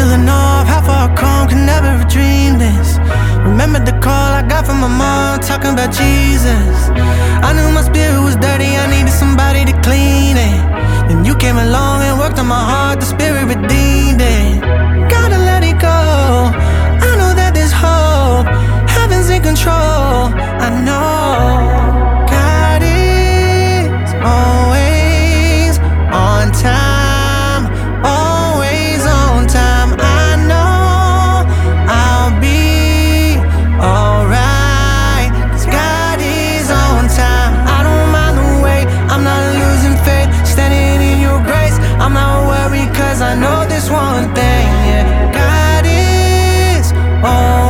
to the north, how far I come, could never have dreamed this. Remember the call I got from my mom, talking about Jesus. I knew my spirit was dirty, I needed somebody to clean it. Then you came along and worked on my heart, the spirit redeemed it. Gotta let it go, I know that there's hope, heaven's in control, I know. God is always on time, always on time. I know I'll be alright, 'cause God is on time. I don't mind the wait, I'm not losing faith, standing in your grace. I'm not worried 'cause I know this one thing, yeah. God is alright.